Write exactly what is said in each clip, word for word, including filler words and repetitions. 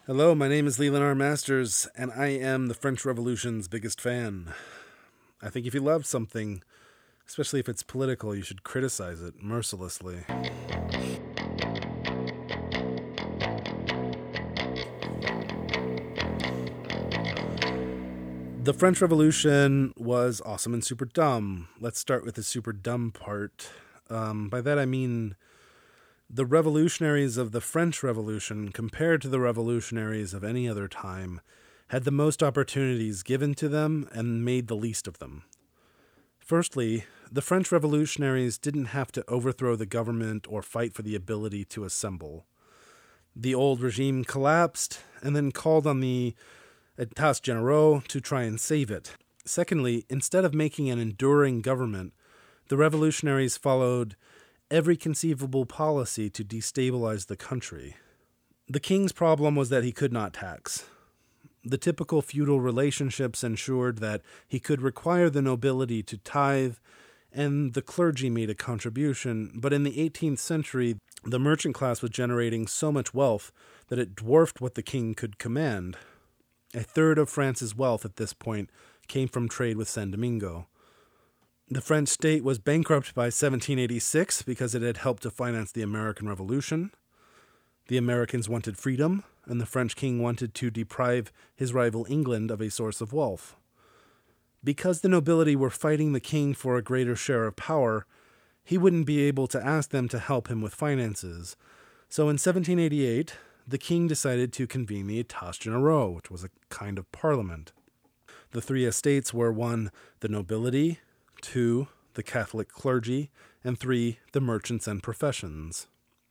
Hello, my name is Leland R. Masters, and I am the French Revolution's biggest fan. I think if you love something, especially if it's political, you should criticize it mercilessly. The French Revolution was awesome and super dumb. Let's start with the super dumb part. Um, by that I mean the revolutionaries of the French Revolution, compared to the revolutionaries of any other time, had the most opportunities given to them and made the least of them. Firstly, the French revolutionaries didn't have to overthrow the government or fight for the ability to assemble. The old regime collapsed and then called on the États Généraux to try and save it. Secondly, instead of making an enduring government, the revolutionaries followed every conceivable policy to destabilize the country. The king's problem was that he could not tax. The typical feudal relationships ensured that he could require the nobility to tithe, and the clergy made a contribution, but in the eighteenth century, the merchant class was generating so much wealth that it dwarfed what the king could command. A third of France's wealth at this point came from trade with Saint Domingo. The French state was bankrupt by seventeen eighty-six because it had helped to finance the American Revolution. The Americans wanted freedom, and the French king wanted to deprive his rival England of a source of wealth. Because the nobility were fighting the king for a greater share of power, he wouldn't be able to ask them to help him with finances. So in seventeen eighty-eight, the king decided to convene the États Généraux, which was a kind of parliament. The three estates were one, the nobility, two, the Catholic clergy, and three, the merchants and professions.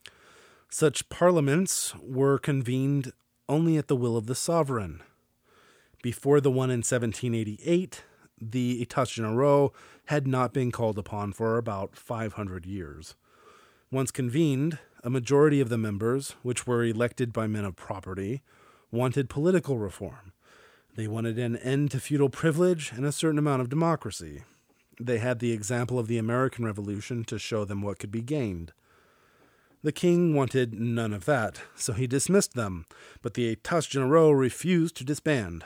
Such parliaments were convened only at the will of the sovereign. Before the one in seventeen eighty-eight, the États Généraux had not been called upon for about five hundred years. Once convened, a majority of the members, which were elected by men of property, wanted political reform. They wanted an end to feudal privilege and a certain amount of democracy. They had the example of the American Revolution to show them what could be gained. The king wanted none of that, so he dismissed them, but the États Généraux refused to disband.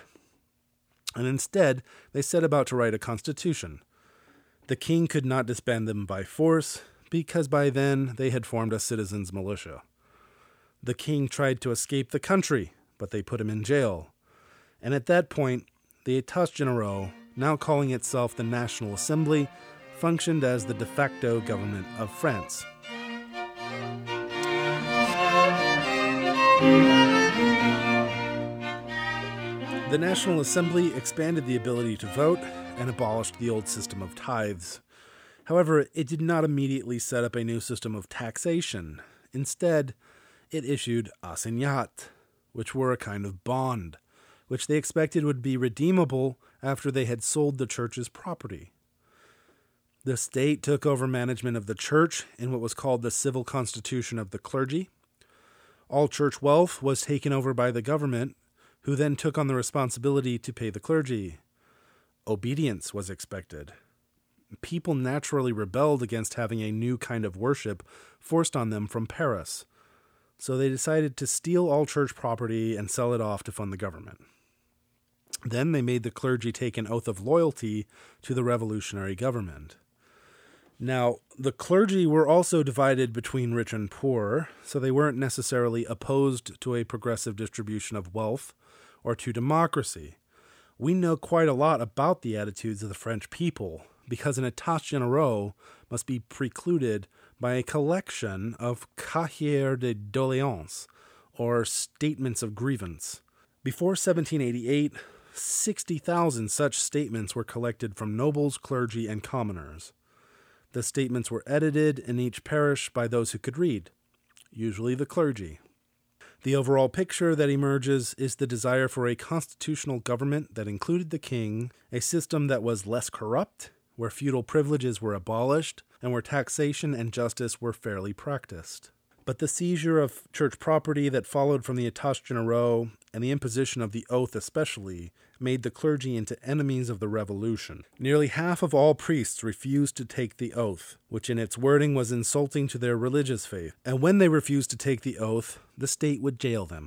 And instead, they set about to write a constitution. The king could not disband them by force, because by then they had formed a citizens' militia. The king tried to escape the country, but they put him in jail. And at that point, the États Généraux, now calling itself the National Assembly, functioned as the de facto government of France. The National Assembly expanded the ability to vote and abolished the old system of tithes. However, it did not immediately set up a new system of taxation. Instead, it issued assignats, which were a kind of bond, which they expected would be redeemable after they had sold the church's property. The state took over management of the church in what was called the Civil Constitution of the Clergy. All church wealth was taken over by the government, who then took on the responsibility to pay the clergy. Obedience was expected. People naturally rebelled against having a new kind of worship forced on them from Paris, so they decided to steal all church property and sell it off to fund the government. Then they made the clergy take an oath of loyalty to the revolutionary government. Now, the clergy were also divided between rich and poor, so they weren't necessarily opposed to a progressive distribution of wealth or to democracy. We know quite a lot about the attitudes of the French people, because an États Généraux must be precluded by a collection of cahiers de doléances, or statements of grievance. Before seventeen eighty-eight, sixty thousand such statements were collected from nobles, clergy, and commoners. The statements were edited in each parish by those who could read, usually the clergy. The overall picture that emerges is the desire for a constitutional government that included the king, a system that was less corrupt, where feudal privileges were abolished, and where taxation and justice were fairly practiced. But the seizure of church property that followed from the États Généraux, and the imposition of the oath especially, made the clergy into enemies of the revolution. Nearly half of all priests refused to take the oath, which in its wording was insulting to their religious faith. And when they refused to take the oath, the state would jail them,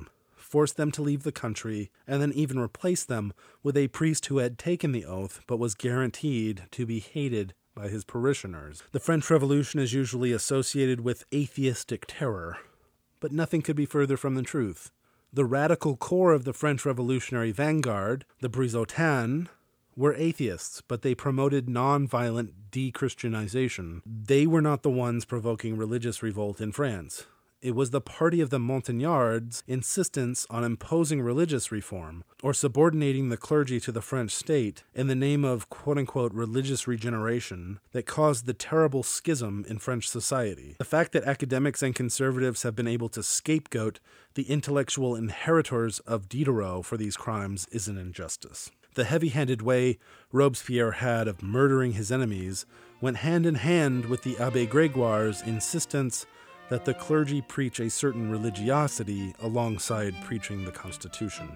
force them to leave the country, and then even replace them with a priest who had taken the oath but was guaranteed to be hated by his parishioners. The French Revolution is usually associated with atheistic terror, but nothing could be further from the truth. The radical core of the French revolutionary vanguard, the Brizotins, were atheists, but they promoted non-violent de-Christianization. They were not the ones provoking religious revolt in France. It was the party of the Montagnards' insistence on imposing religious reform, or subordinating the clergy to the French state in the name of quote-unquote religious regeneration, that caused the terrible schism in French society. The fact that academics and conservatives have been able to scapegoat the intellectual inheritors of Diderot for these crimes is an injustice. The heavy-handed way Robespierre had of murdering his enemies went hand in hand with the Abbé Grégoire's insistence that the clergy preach a certain religiosity alongside preaching the Constitution.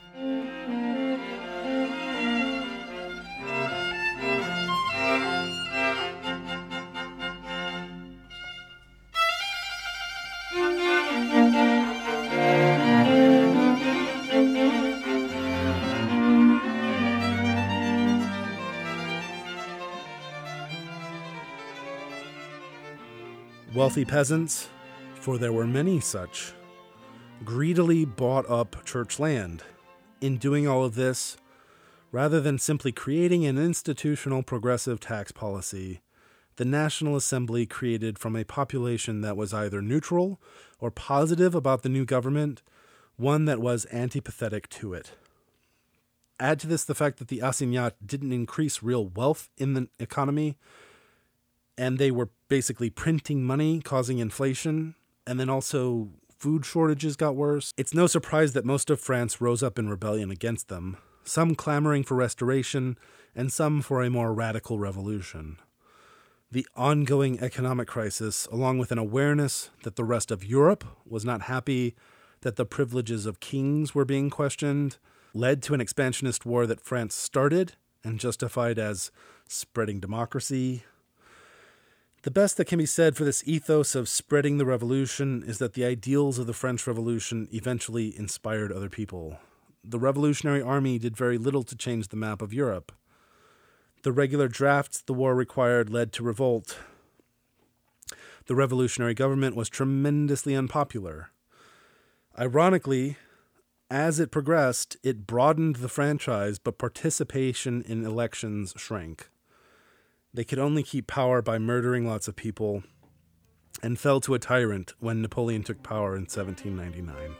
Wealthy peasants, for there were many such, greedily bought up church land. In doing all of this, rather than simply creating an institutional progressive tax policy, the National Assembly created from a population that was either neutral or positive about the new government, one that was antipathetic to it. Add to this the fact that the assignats didn't increase real wealth in the economy, and they were basically printing money, causing inflation, and then also food shortages got worse. It's no surprise that most of France rose up in rebellion against them, some clamoring for restoration, and some for a more radical revolution. The ongoing economic crisis, along with an awareness that the rest of Europe was not happy that the privileges of kings were being questioned, led to an expansionist war that France started and justified as spreading democracy. The best that can be said for this ethos of spreading the revolution is that the ideals of the French Revolution eventually inspired other people. The Revolutionary Army did very little to change the map of Europe. The regular drafts the war required led to revolt. The revolutionary government was tremendously unpopular. Ironically, as it progressed, it broadened the franchise, but participation in elections shrank. They could only keep power by murdering lots of people, and fell to a tyrant when Napoleon took power in seventeen ninety-nine.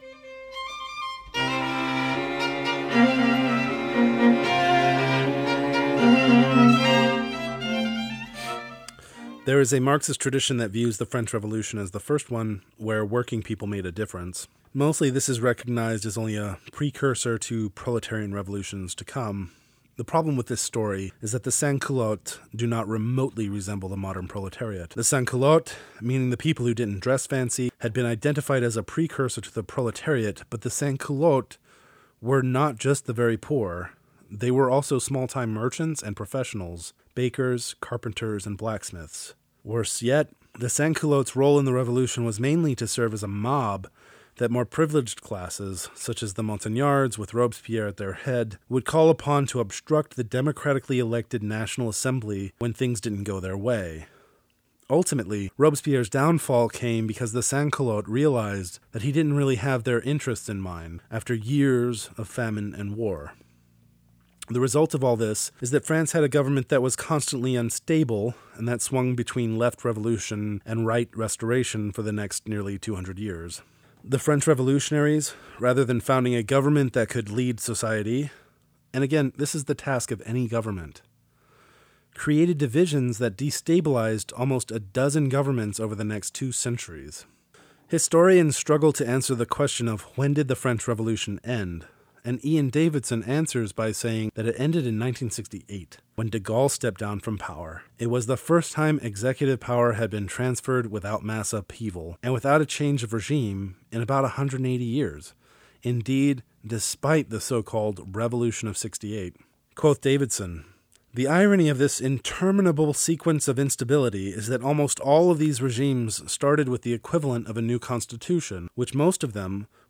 There is a Marxist tradition that views the French Revolution as the first one where working people made a difference. Mostly this is recognized as only a precursor to proletarian revolutions to come. The problem with this story is that the sans-culottes do not remotely resemble the modern proletariat. The sans-culottes, meaning the people who didn't dress fancy, had been identified as a precursor to the proletariat, but the sans-culottes were not just the very poor. They were also small-time merchants and professionals, bakers, carpenters, and blacksmiths. Worse yet, the sans-culottes' role in the revolution was mainly to serve as a mob that more privileged classes, such as the Montagnards with Robespierre at their head, would call upon to obstruct the democratically elected National Assembly when things didn't go their way. Ultimately, Robespierre's downfall came because the sans-culottes realized that he didn't really have their interests in mind after years of famine and war. The result of all this is that France had a government that was constantly unstable and that swung between left revolution and right restoration for the next nearly two hundred years. The French revolutionaries, rather than founding a government that could lead society, and again, this is the task of any government, created divisions that destabilized almost a dozen governments over the next two centuries. Historians struggle to answer the question of when did the French Revolution end, and Ian Davidson answers by saying that it ended in nineteen sixty-eight, when de Gaulle stepped down from power. It was the first time executive power had been transferred without mass upheaval, and without a change of regime, in about one hundred eighty years. Indeed, despite the so-called Revolution of sixty-eight. Quoth Davidson, "The irony of this interminable sequence of instability is that almost all of these regimes started with the equivalent of a new constitution, which most of them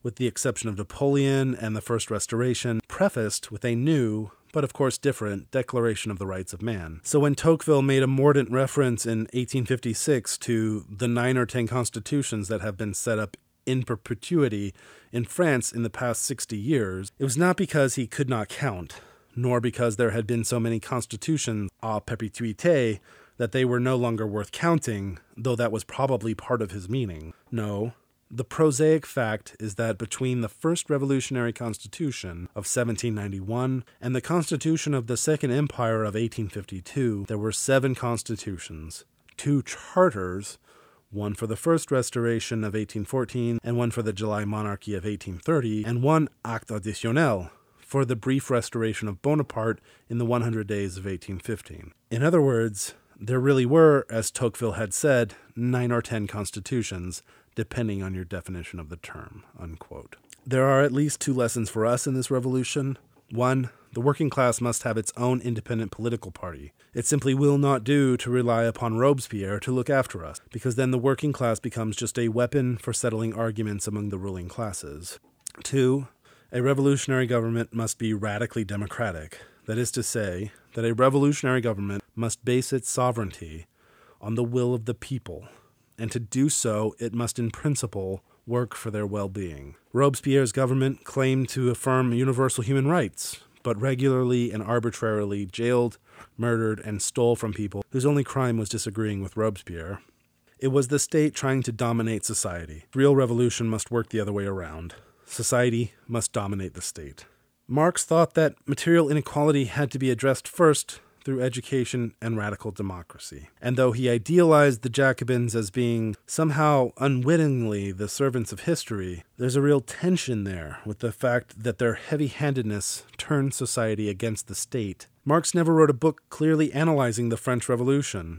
with the exception of Napoleon and the First Restoration, prefaced with a new, but of course different, Declaration of the Rights of Man. So when Tocqueville made a mordant reference in eighteen fifty-six to the nine or ten constitutions that have been set up in perpetuity in France in the past sixty years, it was not because he could not count, nor because there had been so many constitutions à perpetuité that they were no longer worth counting, though that was probably part of his meaning. No, the prosaic fact is that between the first revolutionary constitution of seventeen ninety-one and the constitution of the Second Empire of eighteen fifty-two, there were seven constitutions, two charters, one for the First Restoration of eighteen fourteen and one for the July Monarchy of eighteen thirty, and one acte additionnel for the brief restoration of Bonaparte in the one hundred days of eighteen fifteen. In other words, there really were, as Tocqueville had said, nine or ten constitutions, depending on your definition of the term, unquote. There are at least two lessons for us in this revolution. One, the working class must have its own independent political party. It simply will not do to rely upon Robespierre to look after us, because then the working class becomes just a weapon for settling arguments among the ruling classes. Two, a revolutionary government must be radically democratic. That is to say, that a revolutionary government must base its sovereignty on the will of the people, and to do so, it must in principle work for their well-being. Robespierre's government claimed to affirm universal human rights, but regularly and arbitrarily jailed, murdered, and stole from people whose only crime was disagreeing with Robespierre. It was the state trying to dominate society. Real revolution must work the other way around. Society must dominate the state. Marx thought that material inequality had to be addressed first through education and radical democracy. And though he idealized the Jacobins as being somehow unwittingly the servants of history, there's a real tension there with the fact that their heavy-handedness turned society against the state. Marx never wrote a book clearly analyzing the French Revolution.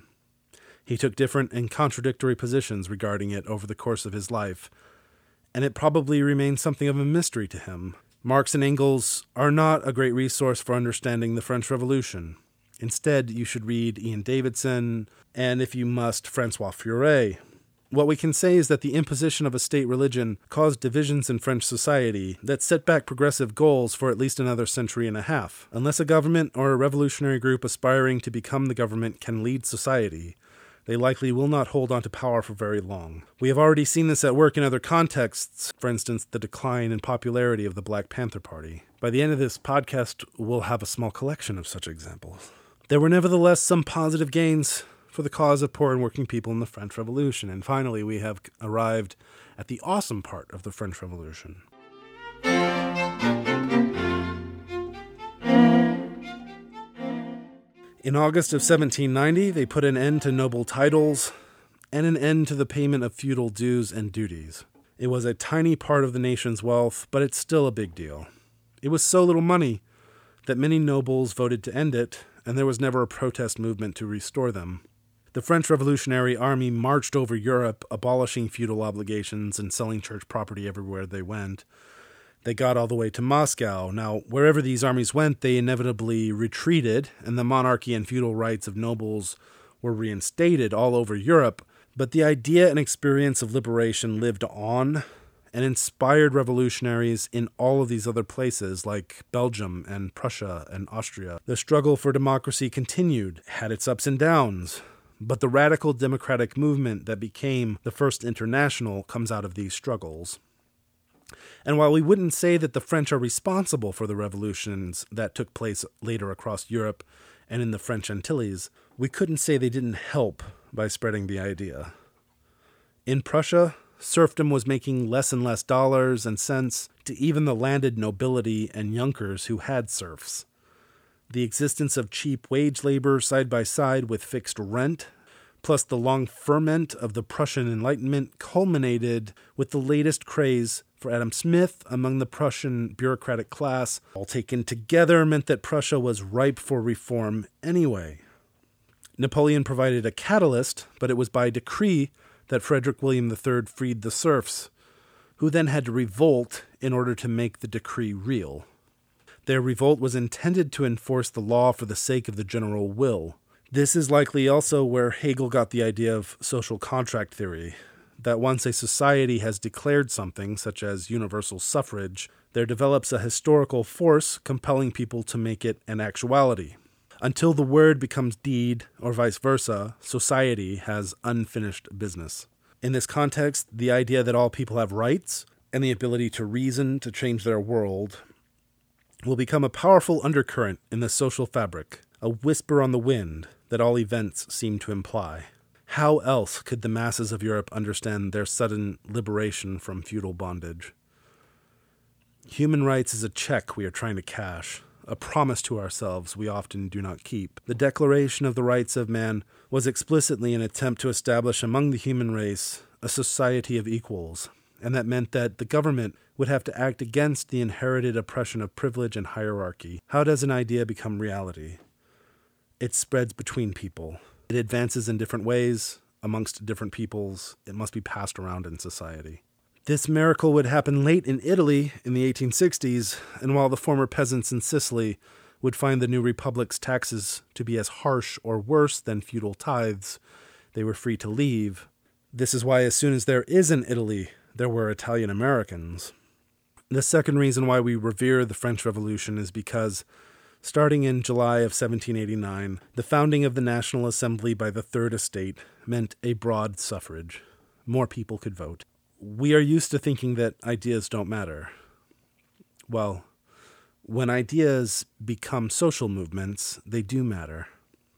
He took different and contradictory positions regarding it over the course of his life, and it probably remains something of a mystery to him. Marx and Engels are not a great resource for understanding the French Revolution. Instead, you should read Ian Davidson, and if you must, Francois Furet. What we can say is that the imposition of a state religion caused divisions in French society that set back progressive goals for at least another century and a half. Unless a government or a revolutionary group aspiring to become the government can lead society, they likely will not hold on to power for very long. We have already seen this at work in other contexts, for instance, the decline in popularity of the Black Panther Party. By the end of this podcast, we'll have a small collection of such examples. There were nevertheless some positive gains for the cause of poor and working people in the French Revolution. And finally, we have arrived at the awesome part of the French Revolution. In August of seventeen ninety, they put an end to noble titles and an end to the payment of feudal dues and duties. It was a tiny part of the nation's wealth, but it's still a big deal. It was so little money that many nobles voted to end it, and there was never a protest movement to restore them. The French Revolutionary Army marched over Europe, abolishing feudal obligations and selling church property everywhere they went. They got all the way to Moscow. Now, wherever these armies went, they inevitably retreated, and the monarchy and feudal rights of nobles were reinstated all over Europe. But the idea and experience of liberation lived on and inspired revolutionaries in all of these other places like Belgium and Prussia and Austria. The struggle for democracy continued, had its ups and downs, but the radical democratic movement that became the First International comes out of these struggles. And while we wouldn't say that the French are responsible for the revolutions that took place later across Europe and in the French Antilles, we couldn't say they didn't help by spreading the idea. In Prussia, serfdom was making less and less dollars and cents to even the landed nobility and Junkers who had serfs. The existence of cheap wage labor side by side with fixed rent, plus the long ferment of the Prussian Enlightenment, culminated with the latest craze for Adam Smith among the Prussian bureaucratic class. All taken together meant that Prussia was ripe for reform anyway. Napoleon provided a catalyst, but it was by decree that Frederick William the Third freed the serfs, who then had to revolt in order to make the decree real. Their revolt was intended to enforce the law for the sake of the general will. This is likely also where Hegel got the idea of social contract theory. that once a society has declared something, such as universal suffrage, there develops a historical force compelling people to make it an actuality. Until the word becomes deed, or vice versa, society has unfinished business. In this context, the idea that all people have rights and the ability to reason to change their world will become a powerful undercurrent in the social fabric, a whisper on the wind that all events seem to imply. How else could the masses of Europe understand their sudden liberation from feudal bondage? Human rights is a check we are trying to cash, a promise to ourselves we often do not keep. The Declaration of the Rights of Man was explicitly an attempt to establish among the human race a society of equals, and that meant that the government would have to act against the inherited oppression of privilege and hierarchy. How does an idea become reality? It spreads between people. It advances in different ways, amongst different peoples. It must be passed around in society. This miracle would happen late in Italy in the eighteen sixties, and while the former peasants in Sicily would find the new republic's taxes to be as harsh or worse than feudal tithes, they were free to leave. This is why as soon as there is an Italy, there were Italian Americans. The second reason why we revere the French Revolution is because, starting in July of seventeen eighty-nine, the founding of the National Assembly by the Third Estate meant a broad suffrage. More people could vote. We are used to thinking that ideas don't matter. Well, when ideas become social movements, they do matter.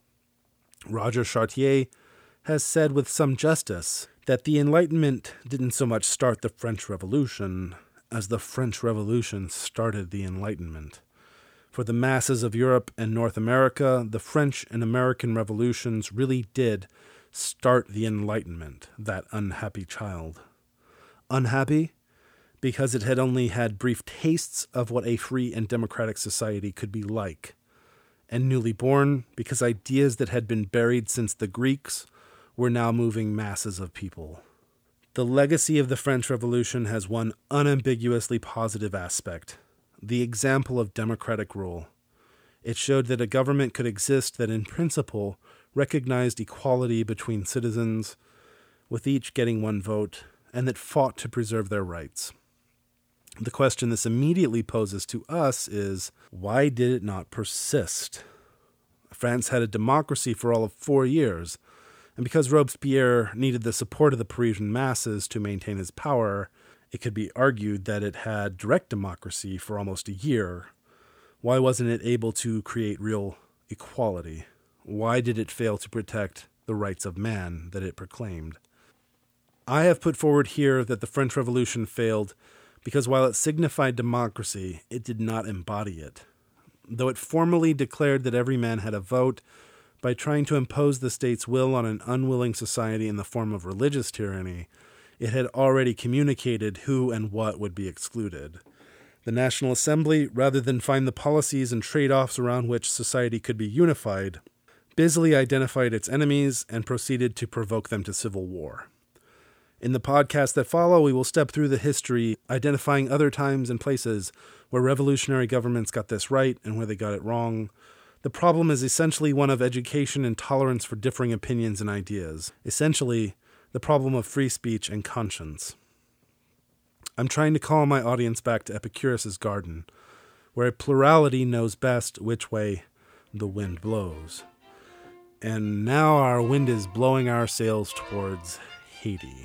Roger Chartier has said with some justice that the Enlightenment didn't so much start the French Revolution as the French Revolution started the Enlightenment. For the masses of Europe and North America, the French and American revolutions really did start the Enlightenment, that unhappy child. Unhappy because it had only had brief tastes of what a free and democratic society could be like, and newly born because ideas that had been buried since the Greeks were now moving masses of people. The legacy of the French Revolution has one unambiguously positive aspect: the example of democratic rule. It showed that a government could exist that in principle recognized equality between citizens, with each getting one vote, and that fought to preserve their rights. The question this immediately poses to us is, why did it not persist? France had a democracy for all of four years, and because Robespierre needed the support of the Parisian masses to maintain his power, it could be argued that it had direct democracy for almost a year. Why wasn't it able to create real equality? Why did it fail to protect the rights of man that it proclaimed? I have put forward here that the French Revolution failed because while it signified democracy, it did not embody it. Though it formally declared that every man had a vote, by trying to impose the state's will on an unwilling society in the form of religious tyranny, it had already communicated who and what would be excluded. The National Assembly, rather than find the policies and trade-offs around which society could be unified, busily identified its enemies and proceeded to provoke them to civil war. In the podcast that follow, we will step through the history, identifying other times and places where revolutionary governments got this right and where they got it wrong. The problem is essentially one of education and tolerance for differing opinions and ideas. Essentially, the problem of free speech and conscience. I'm trying to call my audience back to Epicurus's garden, where a plurality knows best which way the wind blows. And now our wind is blowing our sails towards Haiti.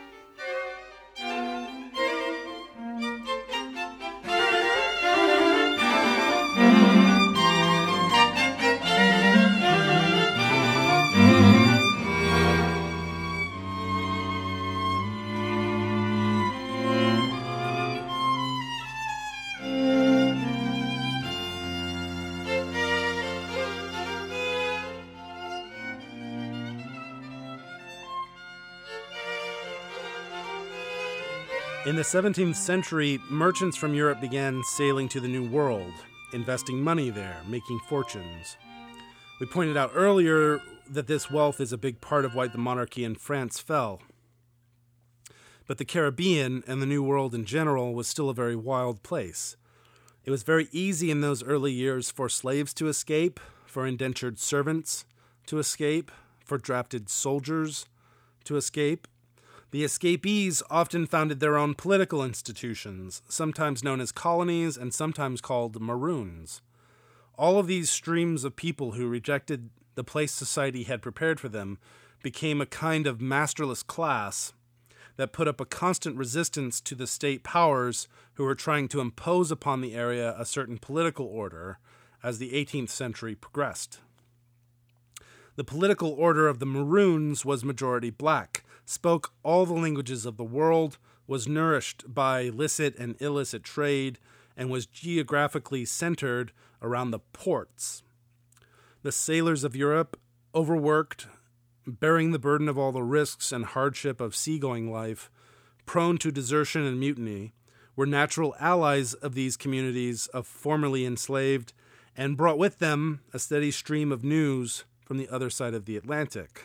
In the seventeenth century, merchants from Europe began sailing to the New World, investing money there, making fortunes. We pointed out earlier that this wealth is a big part of why the monarchy in France fell. But the Caribbean and the New World in general was still a very wild place. It was very easy in those early years for slaves to escape, for indentured servants to escape, for drafted soldiers to escape. The escapees often founded their own political institutions, sometimes known as colonies and sometimes called Maroons. All of these streams of people who rejected the place society had prepared for them became a kind of masterless class that put up a constant resistance to the state powers who were trying to impose upon the area a certain political order as the eighteenth century progressed. The political order of the Maroons was majority black, spoke all the languages of the world, was nourished by licit and illicit trade, and was geographically centered around the ports. The sailors of Europe, overworked, bearing the burden of all the risks and hardship of seagoing life, prone to desertion and mutiny, were natural allies of these communities of formerly enslaved, and brought with them a steady stream of news from the other side of the Atlantic.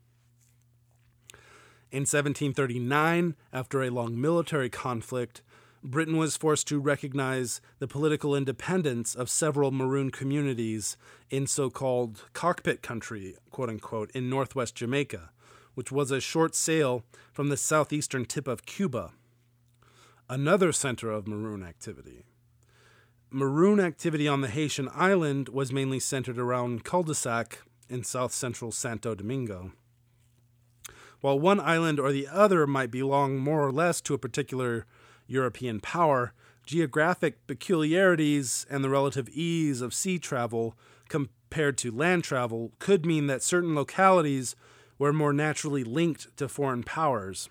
In seventeen thirty-nine, after a long military conflict, Britain was forced to recognize the political independence of several Maroon communities in so-called cockpit country, quote-unquote, in northwest Jamaica, which was a short sail from the southeastern tip of Cuba, another center of Maroon activity. Maroon activity on the Haitian island was mainly centered around Cul-de-sac in south-central Santo Domingo. While one island or the other might belong more or less to a particular European power, geographic peculiarities and the relative ease of sea travel compared to land travel could mean that certain localities were more naturally linked to foreign powers.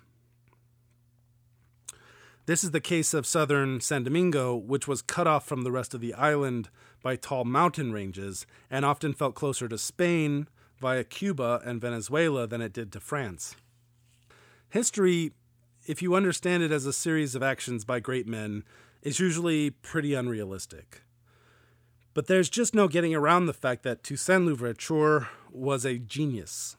This is the case of southern San Domingo, which was cut off from the rest of the island by tall mountain ranges and often felt closer to Spain via Cuba and Venezuela than it did to France. History, if you understand it as a series of actions by great men, is usually pretty unrealistic. But there's just no getting around the fact that Toussaint Louverture was a genius.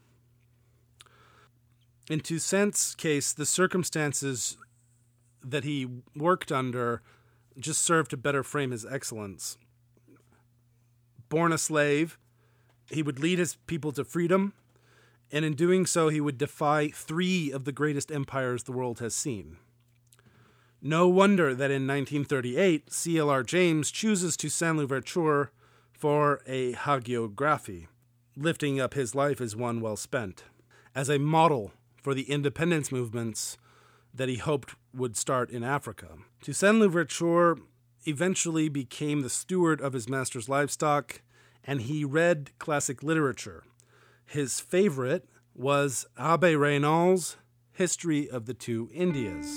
In Toussaint's case, the circumstances that he worked under just served to better frame his excellence. Born a slave, he would lead his people to freedom, and in doing so, he would defy three of the greatest empires the world has seen. No wonder that in nineteen thirty-eight, C L R James chooses Toussaint Louverture for a hagiography, lifting up his life as one well spent, as a model for the independence movements that he hoped would start in Africa. Toussaint Louverture eventually became the steward of his master's livestock, and he read classic literature. His favorite was Abbé Raynal's History of the Two Indias.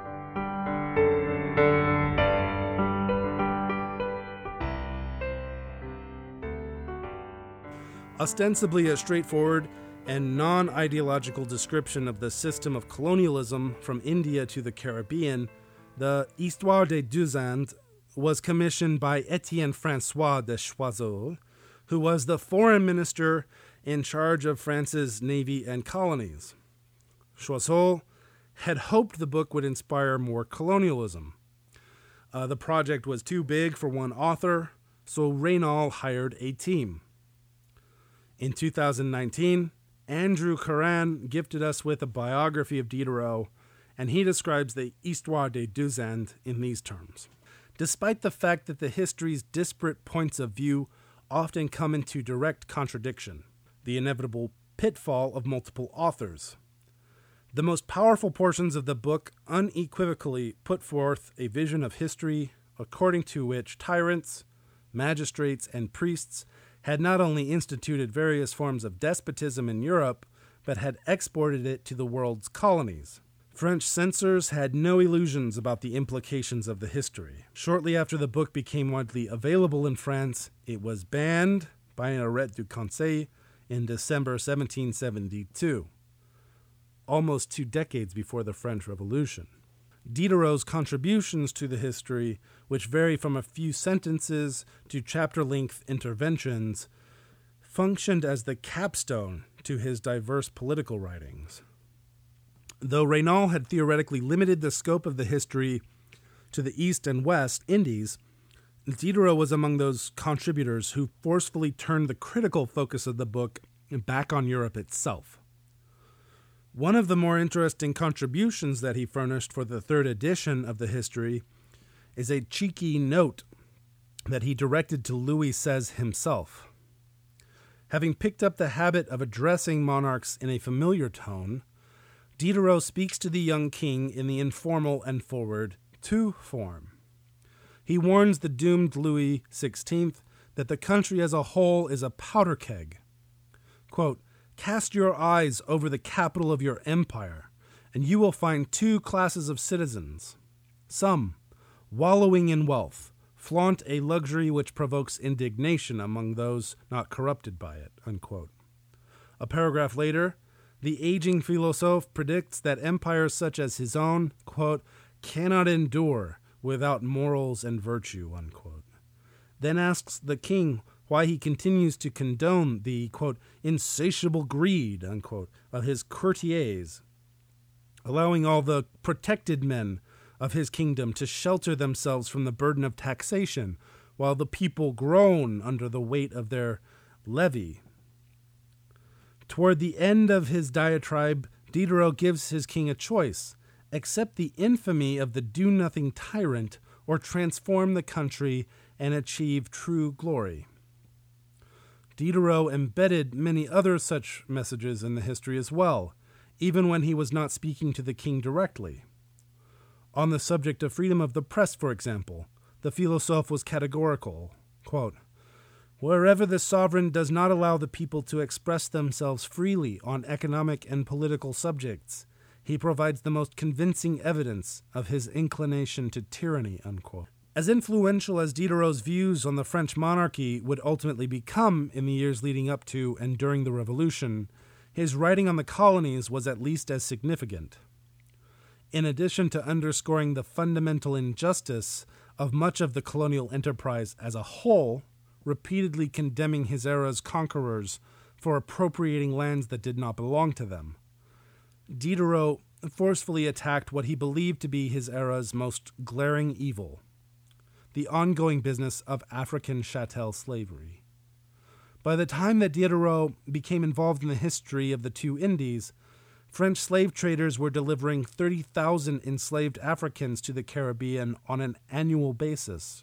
Ostensibly a straightforward and non-ideological description of the system of colonialism from India to the Caribbean, the Histoire des Deux Indes was commissioned by Étienne François de Choiseul, who was the foreign minister in charge of France's navy and colonies. Choiseul had hoped the book would inspire more colonialism. Uh, the project was too big for one author, so Raynal hired a team. In two thousand nineteen, Andrew Curran gifted us with a biography of Diderot, and he describes the Histoire des Deux Indes in these terms. Despite the fact that the history's disparate points of view often come into direct contradiction, the inevitable pitfall of multiple authors, the most powerful portions of the book unequivocally put forth a vision of history according to which tyrants, magistrates, and priests had not only instituted various forms of despotism in Europe, but had exported it to the world's colonies. French censors had no illusions about the implications of the history. Shortly after the book became widely available in France, it was banned by an arrêt du Conseil in December seventeen seventy-two, almost two decades before the French Revolution. Diderot's contributions to the history, which vary from a few sentences to chapter-length interventions, functioned as the capstone to his diverse political writings. Though Raynal had theoretically limited the scope of the history to the East and West Indies, Diderot was among those contributors who forcefully turned the critical focus of the book back on Europe itself. One of the more interesting contributions that he furnished for the third edition of the history is a cheeky note that he directed to Louis seize himself. Having picked up the habit of addressing monarchs in a familiar tone, Diderot speaks to the young king in the informal and forward tu form. He warns the doomed Louis the sixteenth that the country as a whole is a powder keg. Quote, "Cast your eyes over the capital of your empire, and you will find two classes of citizens. Some, wallowing in wealth, flaunt a luxury which provokes indignation among those not corrupted by it." Unquote. A paragraph later, the aging philosophe predicts that empires such as his own, quote, "cannot endure without morals and virtue," unquote. Then asks the king why he continues to condone the, quote, "insatiable greed," unquote, of his courtiers, allowing all the protected men of his kingdom to shelter themselves from the burden of taxation, while the people groan under the weight of their levy. Toward the end of his diatribe, Diderot gives his king a choice: accept the infamy of the do-nothing tyrant, or transform the country and achieve true glory. Diderot embedded many other such messages in the history as well, even when he was not speaking to the king directly. On the subject of freedom of the press, for example, the philosophe was categorical. Quote, "Wherever the sovereign does not allow the people to express themselves freely on economic and political subjects, he provides the most convincing evidence of his inclination to tyranny." Unquote. As influential as Diderot's views on the French monarchy would ultimately become in the years leading up to and during the Revolution, his writing on the colonies was at least as significant. In addition to underscoring the fundamental injustice of much of the colonial enterprise as a whole, repeatedly condemning his era's conquerors for appropriating lands that did not belong to them, Diderot forcefully attacked what he believed to be his era's most glaring evil: the ongoing business of African chattel slavery. By the time that Diderot became involved in the history of the two Indies, French slave traders were delivering thirty thousand enslaved Africans to the Caribbean on an annual basis,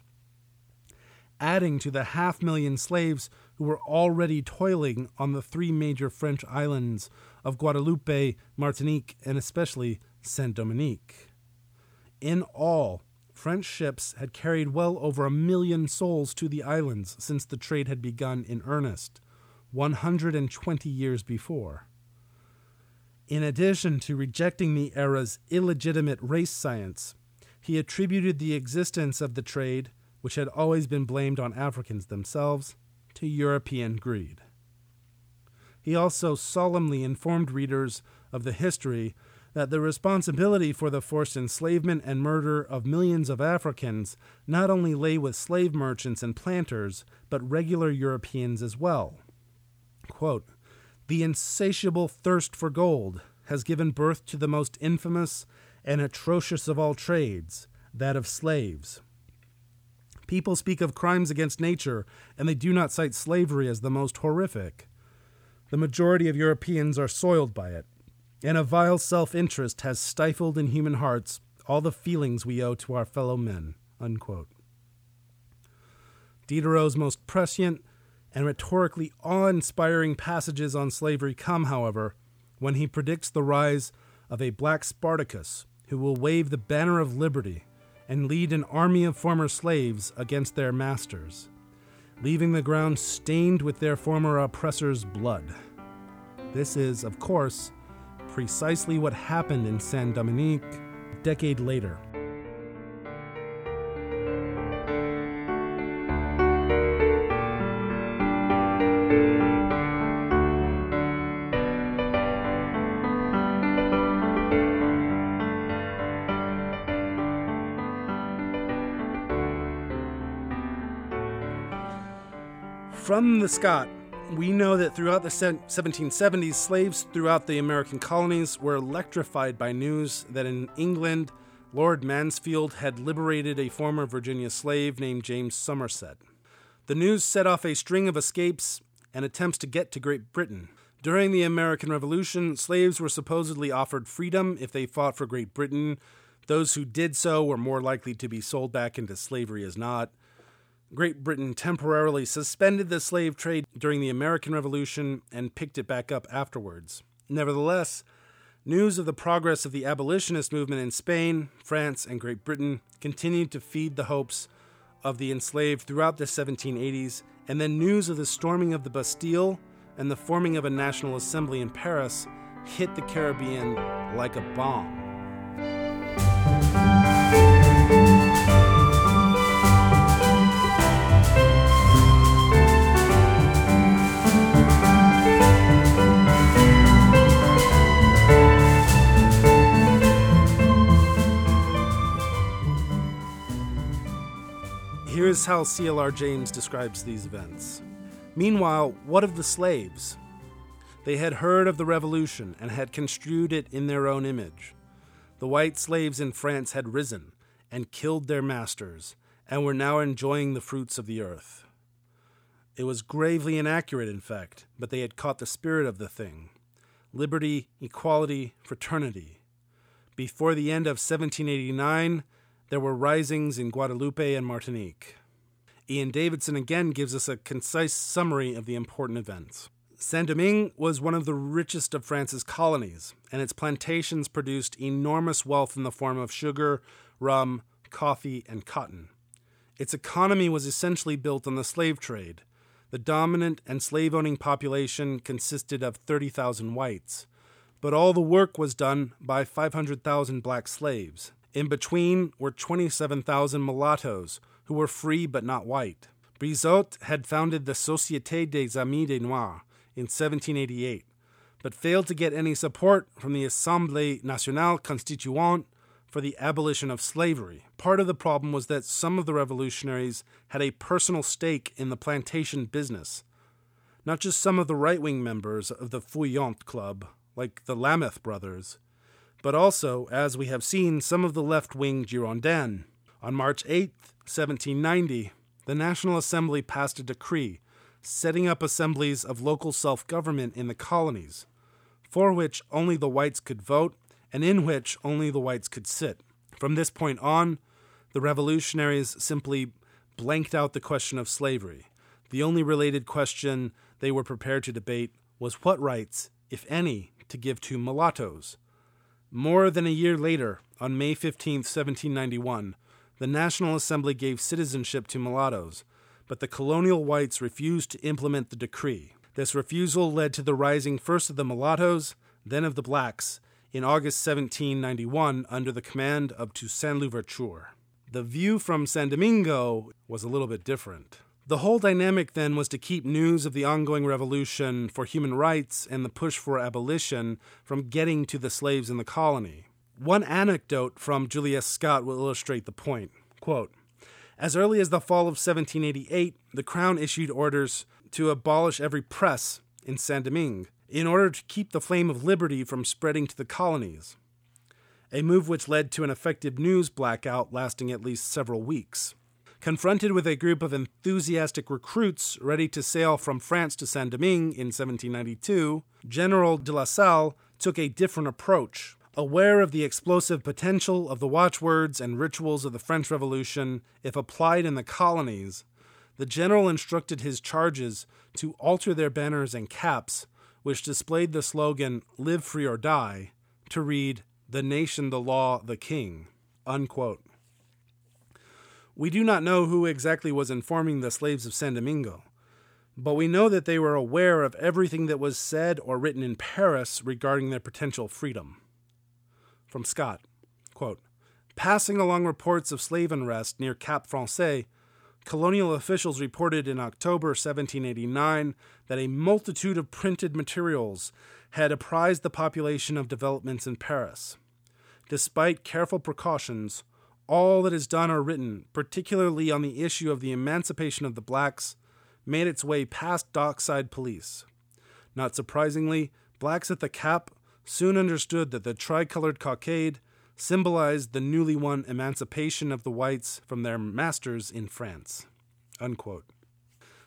adding to the half million slaves who were already toiling on the three major French islands of Guadeloupe, Martinique, and especially Saint-Dominique. In all, French ships had carried well over a million souls to the islands since the trade had begun in earnest, one hundred twenty years before. In addition to rejecting the era's illegitimate race science, he attributed the existence of the trade, which had always been blamed on Africans themselves, to European greed. He also solemnly informed readers of the history that the responsibility for the forced enslavement and murder of millions of Africans not only lay with slave merchants and planters, but regular Europeans as well. Quote, "The insatiable thirst for gold has given birth to the most infamous and atrocious of all trades, that of slaves. People speak of crimes against nature, and they do not cite slavery as the most horrific. The majority of Europeans are soiled by it, and a vile self-interest has stifled in human hearts all the feelings we owe to our fellow men." Unquote. Diderot's most prescient and rhetorically awe-inspiring passages on slavery come, however, when he predicts the rise of a black Spartacus who will wave the banner of liberty and lead an army of former slaves against their masters, leaving the ground stained with their former oppressors' blood. This is, of course, precisely what happened in Saint-Dominique a decade later. From the Scot, we know that throughout the seventeen seventies, slaves throughout the American colonies were electrified by news that in England, Lord Mansfield had liberated a former Virginia slave named James Somerset. The news set off a string of escapes and attempts to get to Great Britain. During the American Revolution, slaves were supposedly offered freedom if they fought for Great Britain. Those who did so were more likely to be sold back into slavery as not. Great Britain temporarily suspended the slave trade during the American Revolution and picked it back up afterwards. Nevertheless, news of the progress of the abolitionist movement in Spain, France, and Great Britain continued to feed the hopes of the enslaved throughout the seventeen eighties, and then news of the storming of the Bastille and the forming of a National Assembly in Paris hit the Caribbean like a bomb. Here's how C L R James describes these events. Meanwhile, what of the slaves? They had heard of the revolution and had construed it in their own image. The white slaves in France had risen and killed their masters and were now enjoying the fruits of the earth. It was gravely inaccurate, in fact, but they had caught the spirit of the thing. Liberty, equality, fraternity. Before the end of seventeen eighty-nine, there were risings in Guadeloupe and Martinique. Ian Davidson again gives us a concise summary of the important events. Saint-Domingue was one of the richest of France's colonies, and its plantations produced enormous wealth in the form of sugar, rum, coffee, and cotton. Its economy was essentially built on the slave trade. The dominant and slave-owning population consisted of thirty thousand whites, but all the work was done by five hundred thousand black slaves. In between were twenty-seven thousand mulattoes, who were free but not white. Brizot had founded the Société des Amis des Noirs in seventeen eighty-eight, but failed to get any support from the Assemblée Nationale Constituante for the abolition of slavery. Part of the problem was that some of the revolutionaries had a personal stake in the plantation business. Not just some of the right-wing members of the Feuillante Club, like the Lameth brothers, but also, as we have seen, some of the left-wing Girondins. On March eighth, seventeen ninety, the National Assembly passed a decree setting up assemblies of local self-government in the colonies, for which only the whites could vote and in which only the whites could sit. From this point on, the revolutionaries simply blanked out the question of slavery. The only related question they were prepared to debate was what rights, if any, to give to mulattoes. More than a year later, on May fifteenth, seventeen ninety-one, the National Assembly gave citizenship to mulattoes, but the colonial whites refused to implement the decree. This refusal led to the rising first of the mulattoes, then of the blacks, in August seventeen ninety-one under the command of Toussaint Louverture. The view from San Domingo was a little bit different. The whole dynamic then was to keep news of the ongoing revolution for human rights and the push for abolition from getting to the slaves in the colony. One anecdote from Julius Scott will illustrate the point. Quote, as early as the fall of seventeen eighty-eight, the Crown issued orders to abolish every press in Saint-Domingue in order to keep the flame of liberty from spreading to the colonies, a move which led to an effective news blackout lasting at least several weeks. Confronted with a group of enthusiastic recruits ready to sail from France to Saint-Domingue in seventeen ninety-two, General de La Salle took a different approach. Aware of the explosive potential of the watchwords and rituals of the French Revolution if applied in the colonies, the general instructed his charges to alter their banners and caps, which displayed the slogan, "Live free or die," to read, "The nation, the law, the king," unquote. We do not know who exactly was informing the slaves of San Domingo, but we know that they were aware of everything that was said or written in Paris regarding their potential freedom. From Scott, quote, passing along reports of slave unrest near Cap Français, colonial officials reported in October seventeen eighty-nine that a multitude of printed materials had apprised the population of developments in Paris. Despite careful precautions, all that is done or written, particularly on the issue of the emancipation of the blacks, made its way past dockside police. Not surprisingly, blacks at the Cap soon understood that the tricolored cockade symbolized the newly won emancipation of the whites from their masters in France. Unquote.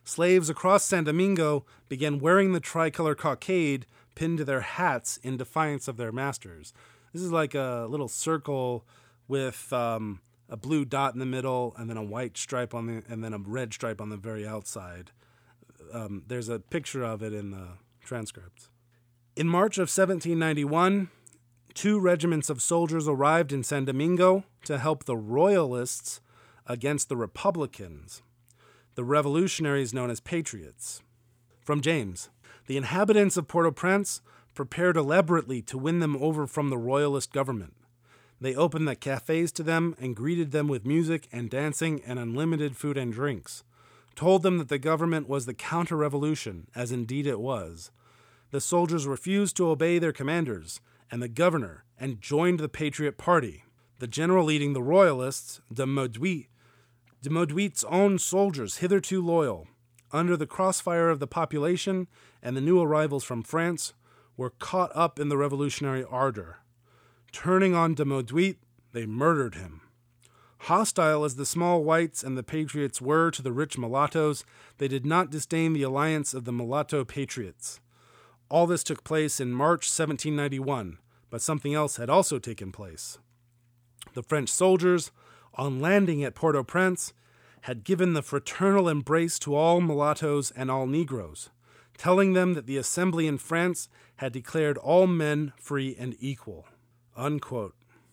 Slaves across San Domingo began wearing the tricolor cockade pinned to their hats in defiance of their masters. This is like a little circle with um, a blue dot in the middle, and then a white stripe on the, and then a red stripe on the very outside. Um, there's a picture of it in the transcripts. In March of seventeen ninety-one, two regiments of soldiers arrived in San Domingo to help the Royalists against the Republicans, the revolutionaries known as Patriots. From James, the inhabitants of Port-au-Prince prepared elaborately to win them over from the Royalist government. They opened the cafes to them and greeted them with music and dancing and unlimited food and drinks, told them that the government was the counter-revolution, as indeed it was. The soldiers refused to obey their commanders and the governor and joined the Patriot Party. The general leading the Royalists, de Mauduit, de Mauduit's own soldiers, hitherto loyal, under the crossfire of the population and the new arrivals from France, were caught up in the revolutionary ardor. Turning on de Mauduit, they murdered him. Hostile as the small whites and the patriots were to the rich mulattoes, they did not disdain the alliance of the mulatto patriots. All this took place in March seventeen ninety-one, but something else had also taken place. The French soldiers, on landing at Port-au-Prince, had given the fraternal embrace to all mulattoes and all Negroes, telling them that the Assembly in France had declared all men free and equal. Unquote.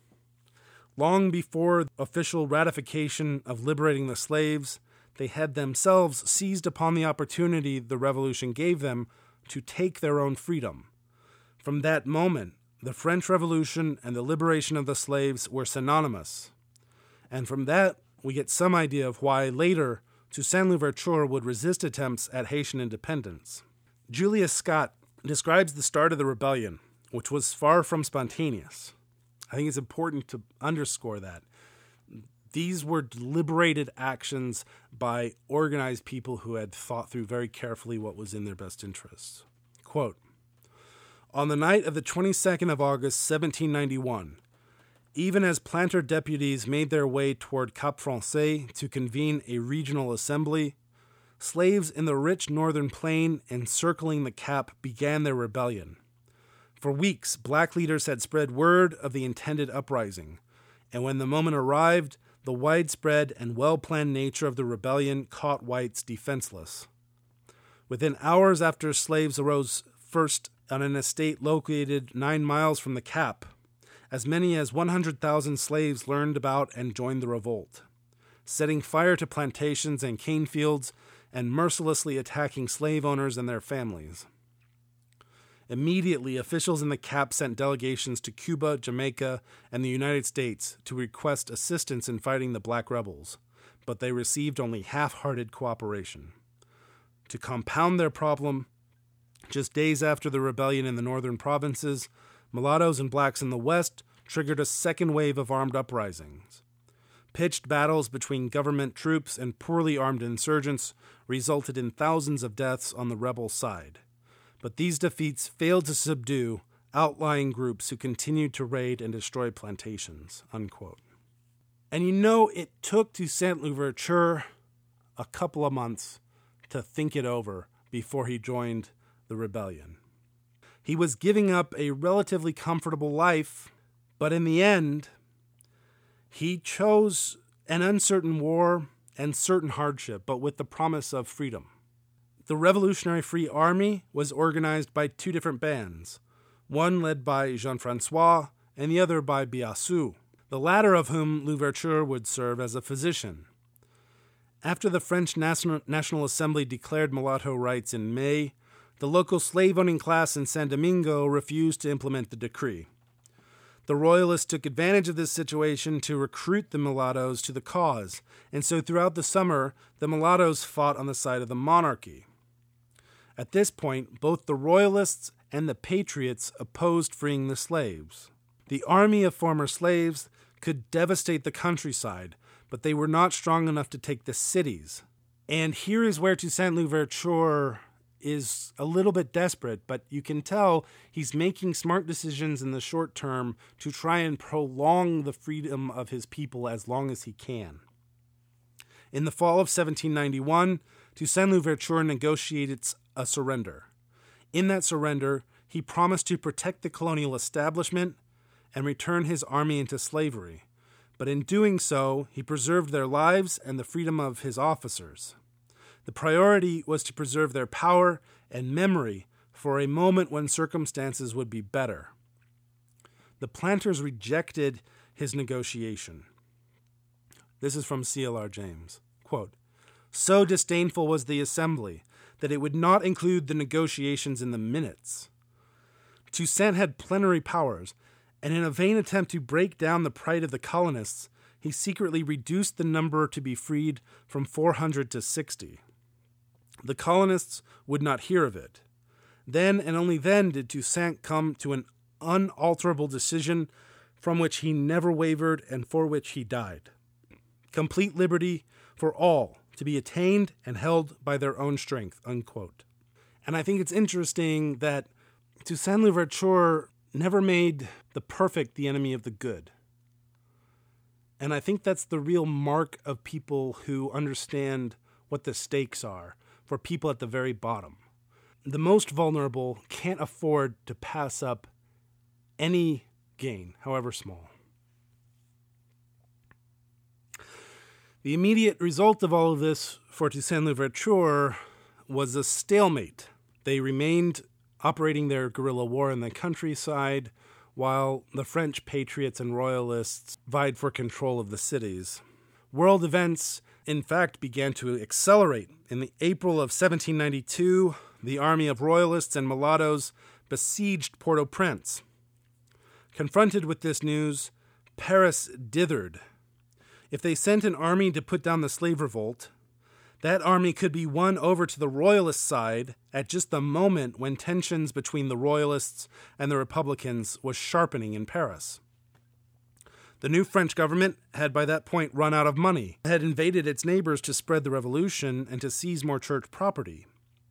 Long before official ratification of liberating the slaves, they had themselves seized upon the opportunity the revolution gave them to take their own freedom. From that moment, the French Revolution and the liberation of the slaves were synonymous. And from that, we get some idea of why later Toussaint Louverture would resist attempts at Haitian independence. Julius Scott describes the start of the rebellion, which was far from spontaneous. I think it's important to underscore that. These were deliberated actions by organized people who had thought through very carefully what was in their best interests. Quote, on the night of the twenty-second of August, seventeen ninety-one, even as planter deputies made their way toward Cap Français to convene a regional assembly, slaves in the rich northern plain encircling the Cap began their rebellion. For weeks, black leaders had spread word of the intended uprising, and when the moment arrived, the widespread and well-planned nature of the rebellion caught whites defenseless. Within hours after slaves arose first on an estate located nine miles from the Cap, as many as one hundred thousand slaves learned about and joined the revolt, setting fire to plantations and cane fields and mercilessly attacking slave owners and their families. Immediately, officials in the Cap sent delegations to Cuba, Jamaica, and the United States to request assistance in fighting the black rebels, but they received only half-hearted cooperation. To compound their problem, just days after the rebellion in the northern provinces, mulattoes and blacks in the west triggered a second wave of armed uprisings. Pitched battles between government troops and poorly armed insurgents resulted in thousands of deaths on the rebel side. But these defeats failed to subdue outlying groups who continued to raid and destroy plantations, unquote. And you know, it took Toussaint Louverture a couple of months to think it over before he joined the rebellion. He was giving up a relatively comfortable life, but in the end, he chose an uncertain war and certain hardship, but with the promise of freedom. The Revolutionary Free Army was organized by two different bands, one led by Jean-Francois and the other by Biassou, the latter of whom Louverture would serve as a physician. After the French National, National Assembly declared mulatto rights in May, the local slave-owning class in San Domingo refused to implement the decree. The Royalists took advantage of this situation to recruit the mulattoes to the cause, and so throughout the summer, the mulattoes fought on the side of the monarchy. At this point, both the Royalists and the Patriots opposed freeing the slaves. The army of former slaves could devastate the countryside, but they were not strong enough to take the cities. And here is where Toussaint Louverture is a little bit desperate, but you can tell he's making smart decisions in the short term to try and prolong the freedom of his people as long as he can. In the fall of seventeen ninety-one, Toussaint Louverture negotiated a surrender. In that surrender, he promised to protect the colonial establishment and return his army into slavery. But in doing so, he preserved their lives and the freedom of his officers. The priority was to preserve their power and memory for a moment when circumstances would be better. The planters rejected his negotiation. This is from C L R James. Quote, "So disdainful was the assembly that it would not include the negotiations in the minutes. Toussaint had plenary powers, and in a vain attempt to break down the pride of the colonists, he secretly reduced the number to be freed from four hundred to sixty. The colonists would not hear of it. Then and only then did Toussaint come to an unalterable decision from which he never wavered and for which he died. Complete liberty for all to be attained and held by their own strength," unquote. And I think it's interesting that Toussaint Louverture never made the perfect the enemy of the good. And I think that's the real mark of people who understand what the stakes are for people at the very bottom. The most vulnerable can't afford to pass up any gain, however small. The immediate result of all of this for Toussaint Louverture was a stalemate. They remained operating their guerrilla war in the countryside, while the French patriots and royalists vied for control of the cities. World events, in fact, began to accelerate. In the April of seventeen ninety-two, the army of royalists and mulattoes besieged Port-au-Prince. Confronted with this news, Paris dithered. If they sent an army to put down the slave revolt, that army could be won over to the royalist side at just the moment when tensions between the royalists and the republicans was sharpening in Paris. The new French government had by that point run out of money, had invaded its neighbors to spread the revolution and to seize more church property.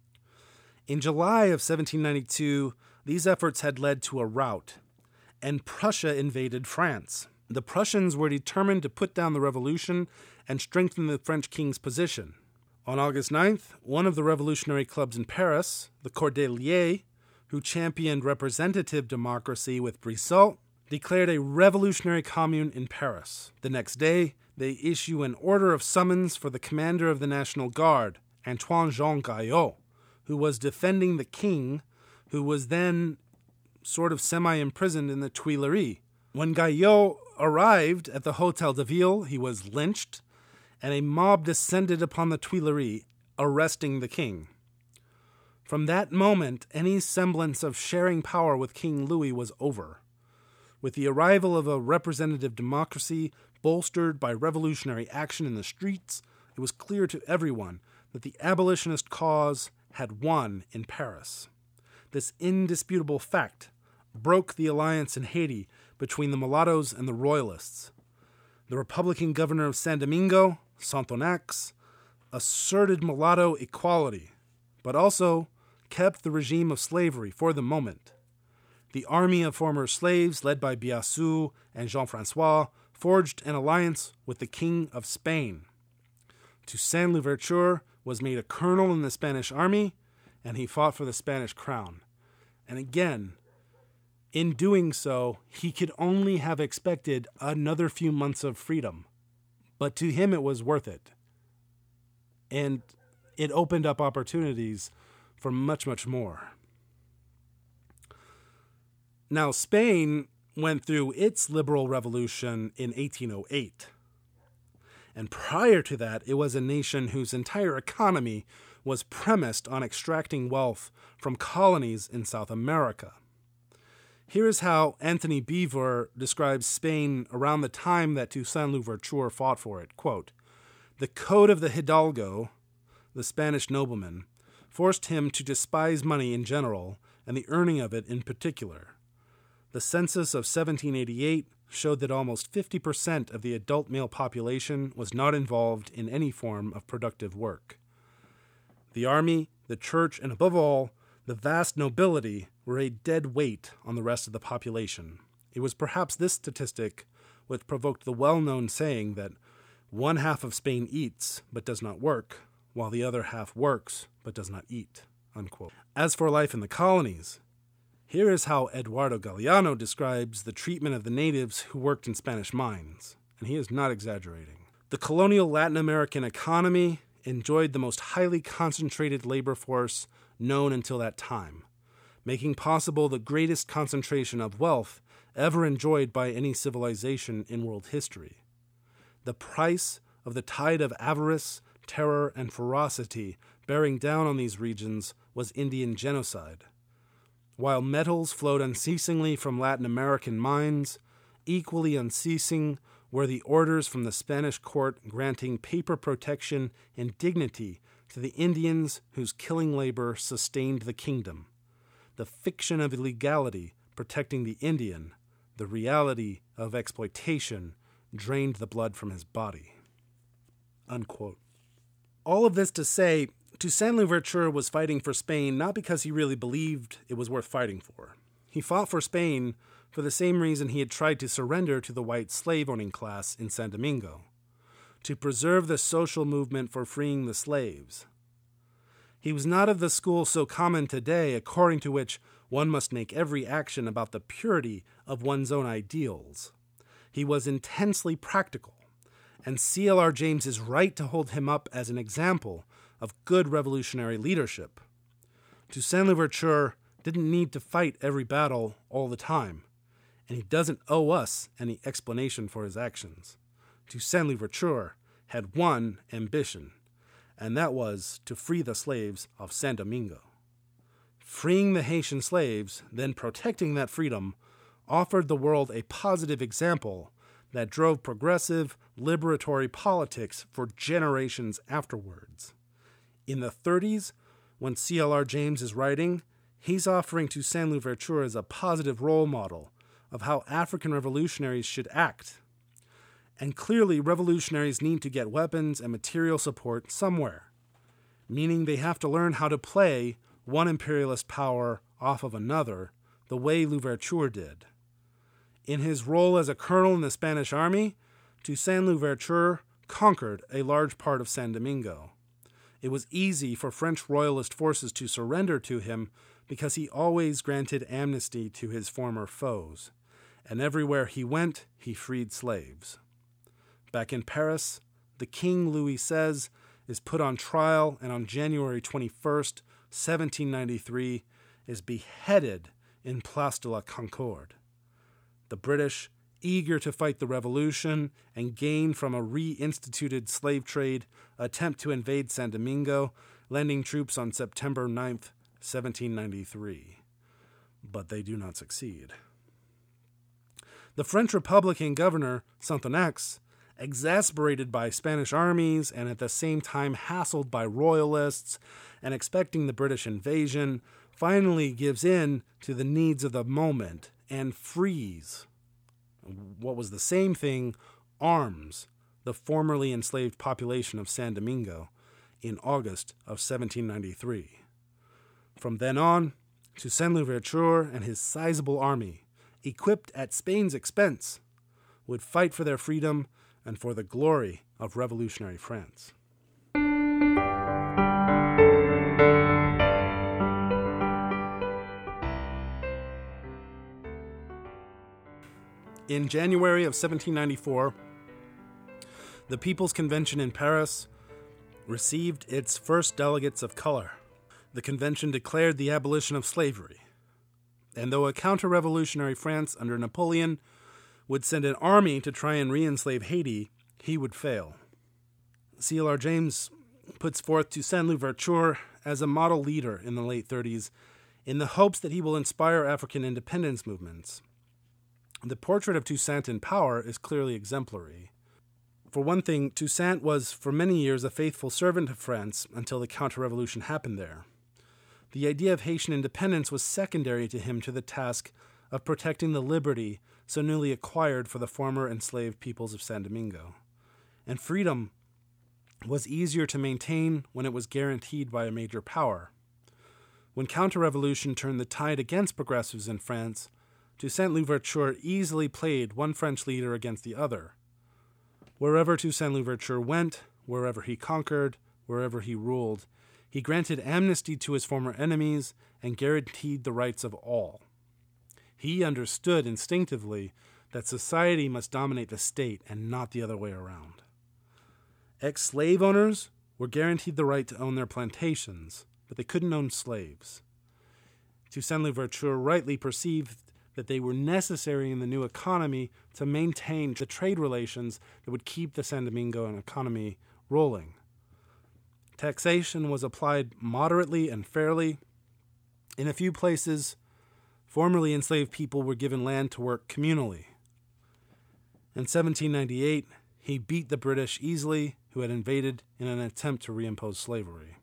In July of seventeen ninety-two, these efforts had led to a rout, and Prussia invaded France. The Prussians were determined to put down the revolution and strengthen the French king's position. On August ninth, one of the revolutionary clubs in Paris, the Cordeliers, who championed representative democracy with Brissot, declared a revolutionary commune in Paris. The next day, they issue an order of summons for the commander of the National Guard, Antoine-Jean Gaillot, who was defending the king, who was then sort of semi-imprisoned in the Tuileries. When Gaillot arrived at the Hôtel de Ville, he was lynched, and a mob descended upon the Tuileries, arresting the king. From that moment, any semblance of sharing power with King Louis was over. With the arrival of a representative democracy bolstered by revolutionary action in the streets, it was clear to everyone that the abolitionist cause had won in Paris. This indisputable fact broke the alliance in Haiti between the mulattoes and the royalists. The Republican governor of San Domingo, Sonthonax, asserted mulatto equality, but also kept the regime of slavery for the moment. The army of former slaves, led by Biassou and Jean-François, forged an alliance with the King of Spain. Toussaint Louverture was made a colonel in the Spanish army, and he fought for the Spanish crown. And again, in doing so, he could only have expected another few months of freedom. But to him, it was worth it. And it opened up opportunities for much, much more. Now, Spain went through its liberal revolution in eighteen oh eight. And prior to that, it was a nation whose entire economy was premised on extracting wealth from colonies in South America. Here is how Anthony Beevor describes Spain around the time that Toussaint Louverture fought for it. Quote, "The code of the Hidalgo, the Spanish nobleman, forced him to despise money in general and the earning of it in particular. The census of seventeen eighty-eight showed that almost fifty percent of the adult male population was not involved in any form of productive work. The army, the church, and above all, the vast nobility were a dead weight on the rest of the population. It was perhaps this statistic which provoked the well-known saying that one half of Spain eats but does not work, while the other half works but does not eat." Unquote. As for life in the colonies, here is how Eduardo Galeano describes the treatment of the natives who worked in Spanish mines, and he is not exaggerating. "The colonial Latin American economy enjoyed the most highly concentrated labor force known until that time, making possible the greatest concentration of wealth ever enjoyed by any civilization in world history. The price of the tide of avarice, terror, and ferocity bearing down on these regions was Indian genocide. While metals flowed unceasingly from Latin American mines, equally unceasing were the orders from the Spanish court granting paper protection and dignity to the Indians whose killing labor sustained the kingdom. The fiction of illegality protecting the Indian, the reality of exploitation drained the blood from his body." Unquote. All of this to say, Toussaint Louverture was fighting for Spain not because he really believed it was worth fighting for. He fought for Spain for the same reason he had tried to surrender to the white slave-owning class in San Domingo, to preserve the social movement for freeing the slaves. He was not of the school so common today, according to which one must make every action about the purity of one's own ideals. He was intensely practical, and C L R James is right to hold him up as an example of good revolutionary leadership. Toussaint Louverture didn't need to fight every battle all the time, and he doesn't owe us any explanation for his actions. Toussaint Louverture had one ambition, and that was to free the slaves of San Domingo. Freeing the Haitian slaves, then protecting that freedom, offered the world a positive example that drove progressive, liberatory politics for generations afterwards. In the thirties, when C L R James is writing, he's offering Toussaint Louverture as a positive role model of how African revolutionaries should act. And clearly, revolutionaries need to get weapons and material support somewhere, meaning they have to learn how to play one imperialist power off of another, the way Louverture did. In his role as a colonel in the Spanish army, Toussaint Louverture conquered a large part of San Domingo. It was easy for French royalist forces to surrender to him because he always granted amnesty to his former foes, and everywhere he went, he freed slaves. Back in Paris, the King, Louis the sixteenth, is put on trial and on January twenty-first, seventeen ninety-three, is beheaded in Place de la Concorde. The British, eager to fight the revolution and gain from a reinstituted slave trade, attempt to invade San Domingo, landing troops on September ninth, seventeen ninety-three. But they do not succeed. The French Republican governor, Sonthonax, exasperated by Spanish armies and at the same time hassled by royalists and expecting the British invasion, finally gives in to the needs of the moment and frees what was the same thing, arms the formerly enslaved population of San Domingo in August of seventeen ninety-three. From then on, Toussaint Louverture and his sizable army, equipped at Spain's expense, would fight for their freedom and for the glory of revolutionary France. In January of seventeen ninety-four, the People's Convention in Paris received its first delegates of color. The convention declared the abolition of slavery, and though a counter-revolutionary France under Napoleon would send an army to try and re-enslave Haiti, he would fail. C L R James puts forth Toussaint Louverture as a model leader in the late thirties in the hopes that he will inspire African independence movements. The portrait of Toussaint in power is clearly exemplary. For one thing, Toussaint was for many years a faithful servant of France until the counter-revolution happened there. The idea of Haitian independence was secondary to him to the task of protecting the liberty so newly acquired for the former enslaved peoples of San Domingo. And freedom was easier to maintain when it was guaranteed by a major power. When counter-revolution turned the tide against progressives in France, Toussaint Louverture easily played one French leader against the other. Wherever Toussaint Louverture went, wherever he conquered, wherever he ruled, he granted amnesty to his former enemies and guaranteed the rights of all. He understood instinctively that society must dominate the state and not the other way around. Ex-slave owners were guaranteed the right to own their plantations, but they couldn't own slaves. Toussaint Louverture rightly perceived that they were necessary in the new economy to maintain the trade relations that would keep the San Domingo economy rolling. Taxation was applied moderately and fairly. In a few places, formerly enslaved people were given land to work communally. In seventeen ninety-eight, he beat the British easily, who had invaded in an attempt to reimpose slavery.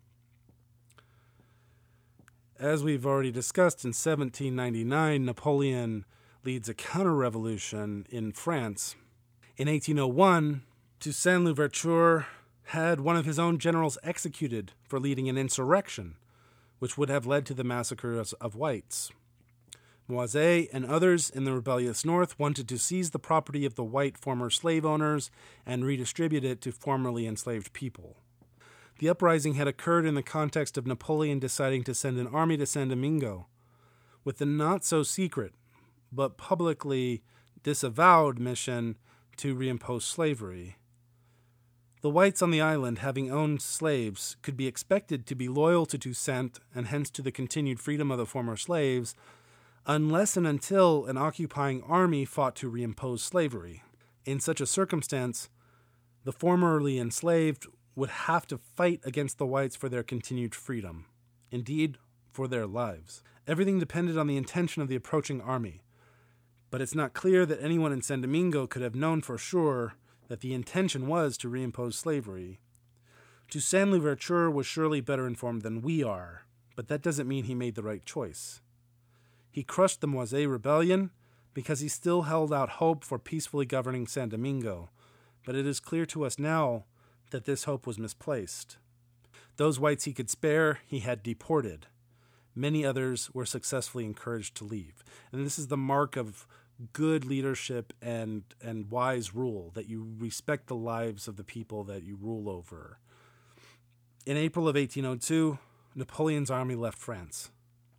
As we've already discussed, in seventeen ninety-nine, Napoleon leads a counter-revolution in France. In eighteen oh one, Toussaint Louverture had one of his own generals executed for leading an insurrection, which would have led to the massacres of whites. Moisset and others in the rebellious North wanted to seize the property of the white former slave owners and redistribute it to formerly enslaved people. The uprising had occurred in the context of Napoleon deciding to send an army to San Domingo, with the not-so-secret, but publicly disavowed mission to reimpose slavery. The whites on the island, having owned slaves, could be expected to be loyal to Toussaint and hence to the continued freedom of the former slaves, unless and until an occupying army fought to reimpose slavery. In such a circumstance, the formerly enslaved would have to fight against the whites for their continued freedom, indeed, for their lives. Everything depended on the intention of the approaching army, but it's not clear that anyone in San Domingo could have known for sure that the intention was to reimpose slavery. Toussaint Louverture was surely better informed than we are, but that doesn't mean he made the right choice. He crushed the Moisset rebellion because he still held out hope for peacefully governing San Domingo, but it is clear to us now that this hope was misplaced. Those whites he could spare, he had deported. Many others were successfully encouraged to leave. And this is the mark of good leadership and, and wise rule, that you respect the lives of the people that you rule over. In April of eighteen oh two, Napoleon's army left France.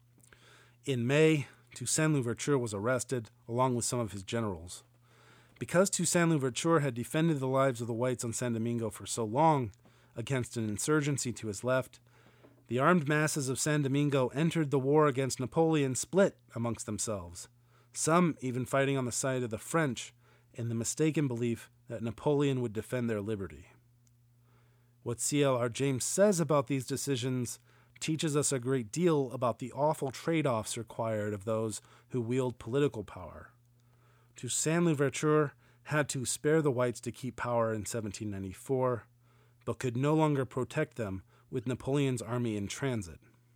In May, Toussaint Louverture was arrested, along with some of his generals. Because Toussaint Louverture had defended the lives of the whites on San Domingo for so long against an insurgency to his left, the armed masses of San Domingo entered the war against Napoleon split amongst themselves, some even fighting on the side of the French in the mistaken belief that Napoleon would defend their liberty. What C L R James says about these decisions teaches us a great deal about the awful trade-offs required of those who wield political power. Toussaint Louverture had to spare the whites to keep power in seventeen ninety-four, but could no longer protect them with Napoleon's army in transit.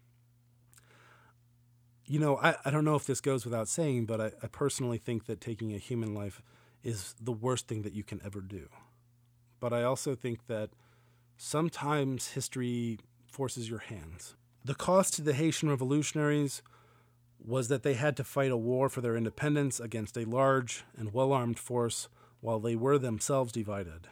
You know, I, I don't know if this goes without saying, but I, I personally think that taking a human life is the worst thing that you can ever do. But I also think that sometimes history forces your hands. The cost to the Haitian revolutionaries was that they had to fight a war for their independence against a large and well-armed force while they were themselves divided.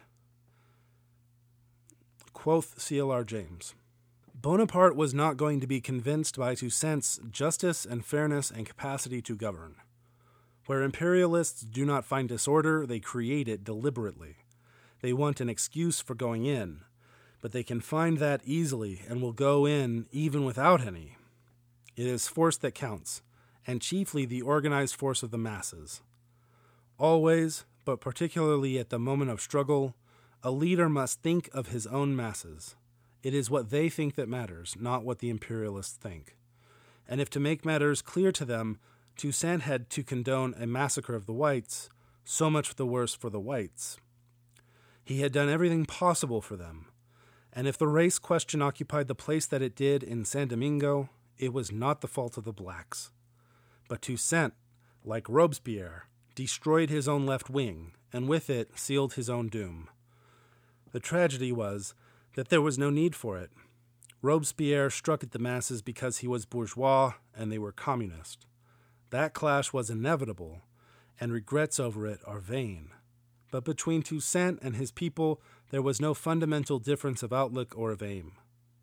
Quoth C L R James, Bonaparte was not going to be convinced by Toussaint's justice and fairness and capacity to govern. Where imperialists do not find disorder, they create it deliberately. They want an excuse for going in, but they can find that easily and will go in even without any. It is force that counts, and chiefly the organized force of the masses. Always, but particularly at the moment of struggle, a leader must think of his own masses. It is what they think that matters, not what the imperialists think. And if to make matters clear to them, Toussaint had to condone a massacre of the whites, so much the worse for the whites. He had done everything possible for them, and if the race question occupied the place that it did in San Domingo, it was not the fault of the blacks. But Toussaint, like Robespierre, destroyed his own left wing, and with it sealed his own doom. The tragedy was that there was no need for it. Robespierre struck at the masses because he was bourgeois and they were communist. That clash was inevitable, and regrets over it are vain. But between Toussaint and his people, there was no fundamental difference of outlook or of aim.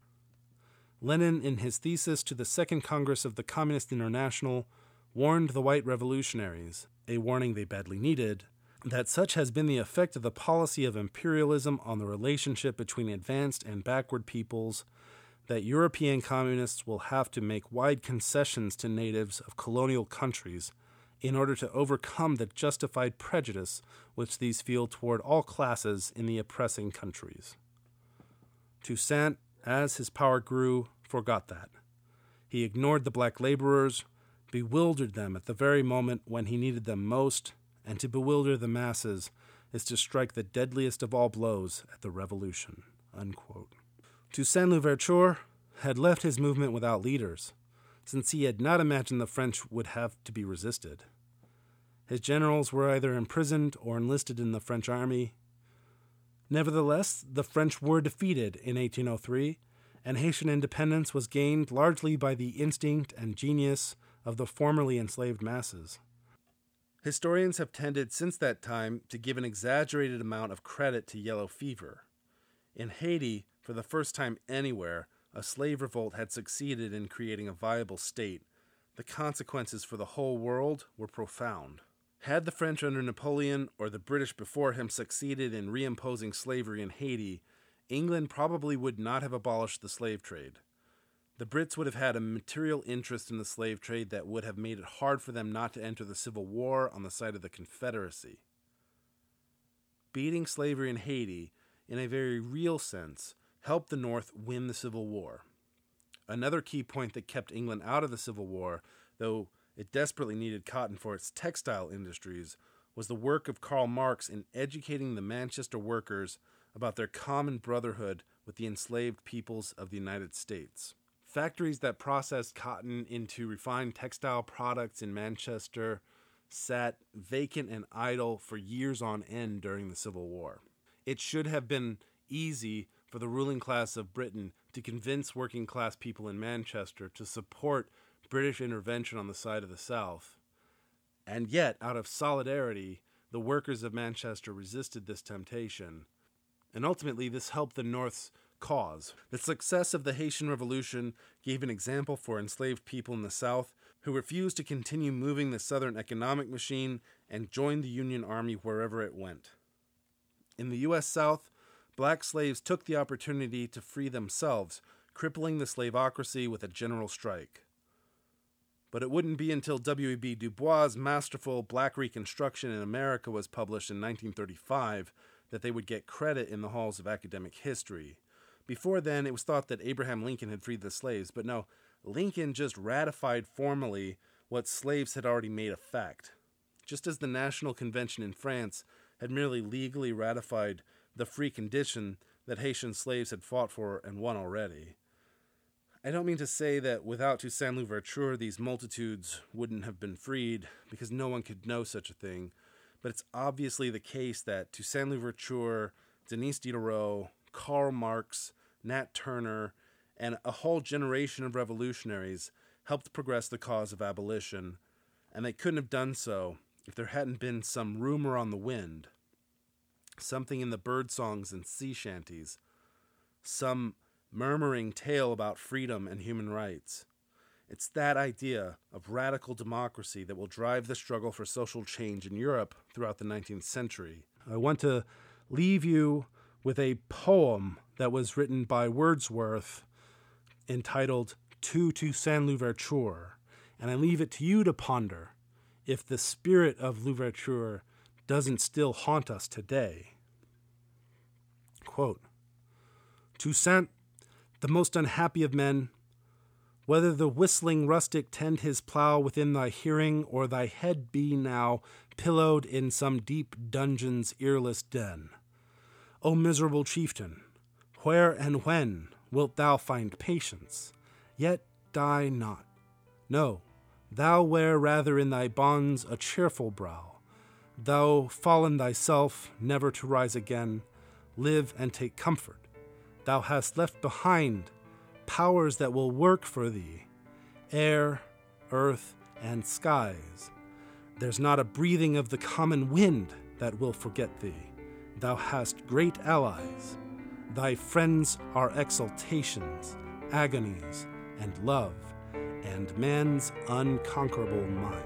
Lenin, in his thesis to the Second Congress of the Communist International, warned the white revolutionaries, a warning they badly needed, that such has been the effect of the policy of imperialism on the relationship between advanced and backward peoples, that European communists will have to make wide concessions to natives of colonial countries in order to overcome the justified prejudice which these feel toward all classes in the oppressing countries. Toussaint, as his power grew, forgot that. He ignored the black laborers, bewildered them at the very moment when he needed them most, and to bewilder the masses is to strike the deadliest of all blows at the revolution." Unquote. Toussaint Louverture had left his movement without leaders, since he had not imagined the French would have to be resisted. His generals were either imprisoned or enlisted in the French army. Nevertheless, the French were defeated in eighteen oh three, and Haitian independence was gained largely by the instinct and genius of the formerly enslaved masses. Historians have tended since that time to give an exaggerated amount of credit to yellow fever. In Haiti, for the first time anywhere, a slave revolt had succeeded in creating a viable state. The consequences for the whole world were profound. Had the French under Napoleon or the British before him succeeded in reimposing slavery in Haiti, England probably would not have abolished the slave trade. The Brits would have had a material interest in the slave trade that would have made it hard for them not to enter the Civil War on the side of the Confederacy. Beating slavery in Haiti, in a very real sense, helped the North win the Civil War. Another key point that kept England out of the Civil War, though it desperately needed cotton for its textile industries, was the work of Karl Marx in educating the Manchester workers about their common brotherhood with the enslaved peoples of the United States. Factories that processed cotton into refined textile products in Manchester sat vacant and idle for years on end during the Civil War. It should have been easy for the ruling class of Britain to convince working class people in Manchester to support British intervention on the side of the South. And yet, out of solidarity, the workers of Manchester resisted this temptation. And ultimately, this helped the North's cause. The success of the Haitian Revolution gave an example for enslaved people in the South who refused to continue moving the Southern economic machine and joined the Union Army wherever it went. In the U S South, black slaves took the opportunity to free themselves, crippling the slaveocracy with a general strike. But it wouldn't be until W E B Du Bois' masterful Black Reconstruction in America was published in nineteen thirty-five that they would get credit in the halls of academic history. Before then, it was thought that Abraham Lincoln had freed the slaves, but no, Lincoln just ratified formally what slaves had already made a fact. Just as the National Convention in France had merely legally ratified the free condition that Haitian slaves had fought for and won already. I don't mean to say that without Toussaint Louverture these multitudes wouldn't have been freed, because no one could know such a thing, but it's obviously the case that Toussaint Louverture, Denis Diderot, Karl Marx, Nat Turner, and a whole generation of revolutionaries helped progress the cause of abolition, and they couldn't have done so if there hadn't been some rumor on the wind, something in the bird songs and sea shanties, some murmuring tale about freedom and human rights. It's that idea of radical democracy that will drive the struggle for social change in Europe throughout the nineteenth century. I want to leave you with a poem that was written by Wordsworth entitled To Toussaint Louverture, and I leave it to you to ponder if the spirit of Louverture doesn't still haunt us today. Quote, Toussaint, the most unhappy of men, whether the whistling rustic tend his plough within thy hearing, or thy head be now pillowed in some deep dungeon's earless den. O miserable chieftain, where and when wilt thou find patience? Yet die not. No, thou wear rather in thy bonds a cheerful brow. Thou fallen thyself, never to rise again, live and take comfort. Thou hast left behind powers that will work for thee, air, earth, and skies. There's not a breathing of the common wind that will forget thee. thou hast great allies. Thy friends are exaltations, agonies, and love, and man's unconquerable mind.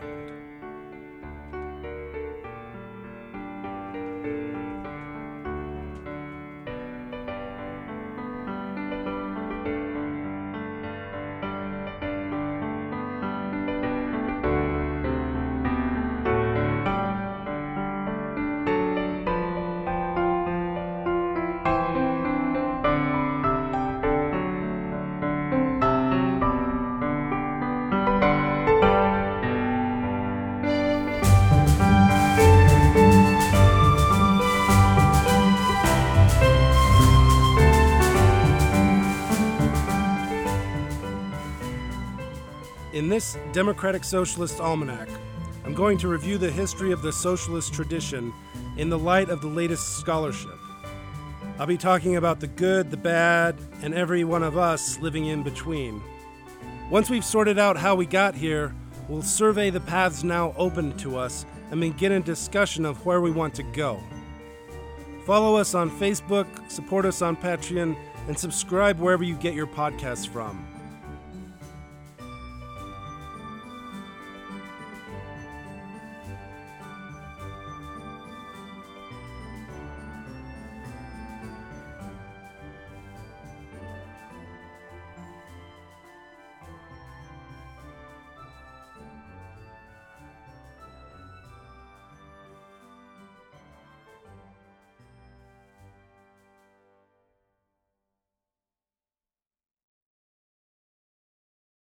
In this Democratic Socialist Almanac, I'm going to review the history of the socialist tradition in the light of the latest scholarship. I'll be talking about the good, the bad, and every one of us living in between. Once we've sorted out how we got here, we'll survey the paths now open to us and begin a discussion of where we want to go. Follow us on Facebook, support us on Patreon, and subscribe wherever you get your podcasts from.